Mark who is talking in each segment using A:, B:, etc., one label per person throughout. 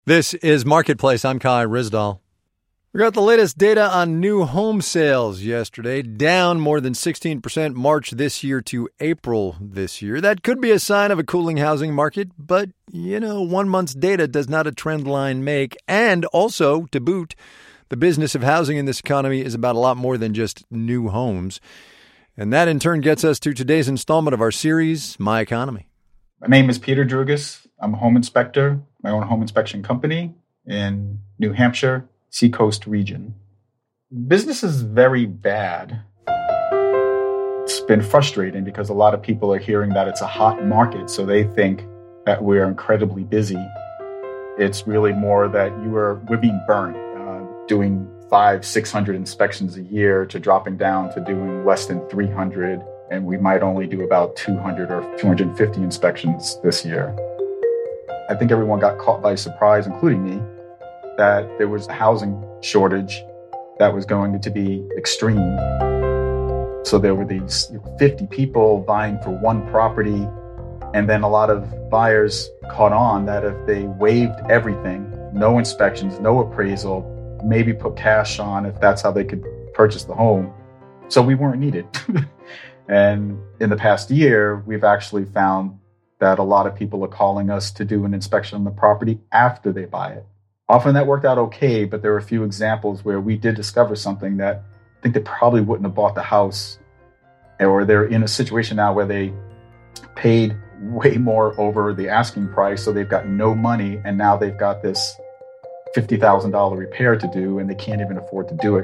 A: This is Marketplace. I'm Kai Ryssdal. We got the latest data on new home sales yesterday, down more than 16% March this year to April this year. That could be a sign of a cooling housing market, but, 1 month's data does not a trend line make. And also, to boot, the business of housing in this economy is about a lot more than just new homes. And that in turn gets us to today's installment of our series, My Economy.
B: My name is Peter Drugas. I'm a home inspector, my own home inspection company in New Hampshire, Seacoast region. Business is very bad. It's been frustrating because a lot of people are hearing that it's a hot market, so they think that we're incredibly busy. It's really more that we're being burnt, doing 500-600 inspections a year to dropping down to doing less than 300, and we might only do about 200 or 250 inspections this year. I think everyone got caught by surprise, including me, that there was a housing shortage that was going to be extreme. So there were these 50 people vying for one property, and then a lot of buyers caught on that if they waived everything, no inspections, no appraisal, maybe put cash on if that's how they could purchase the home. So we weren't needed. And in the past year, we've actually found that a lot of people are calling us to do an inspection on the property after they buy it. Often that worked out okay, but there are a few examples where we did discover something that I think they probably wouldn't have bought the house, or they're in a situation now where they paid way more over the asking price, so they've got no money, and now they've got this $50,000 repair to do, and they can't even afford to do it.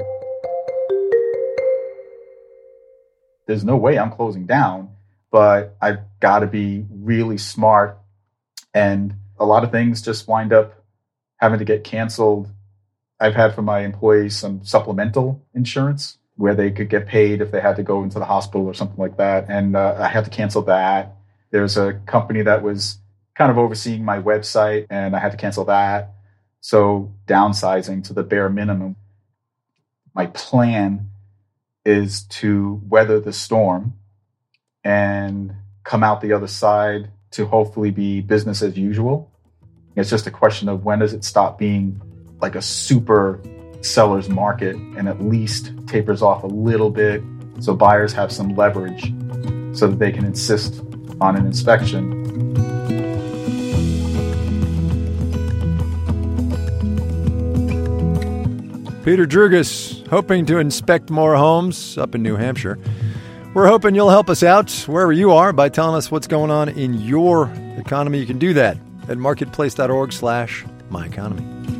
B: There's no way I'm closing down, but I've got to be really smart. And a lot of things just wind up having to get canceled. I've had for my employees some supplemental insurance where they could get paid if they had to go into the hospital or something like that. And I had to cancel that. There's a company that was kind of overseeing my website, and I had to cancel that. So downsizing to the bare minimum. My plan is to weather the storm and come out the other side to hopefully be business as usual. It's just a question of when does it stop being like a super seller's market and at least tapers off a little bit so buyers have some leverage so that they can insist on an inspection.
A: Peter Drugas, hoping to inspect more homes up in New Hampshire. We're hoping you'll help us out wherever you are by telling us what's going on in your economy. You can do that at marketplace.org/myeconomy.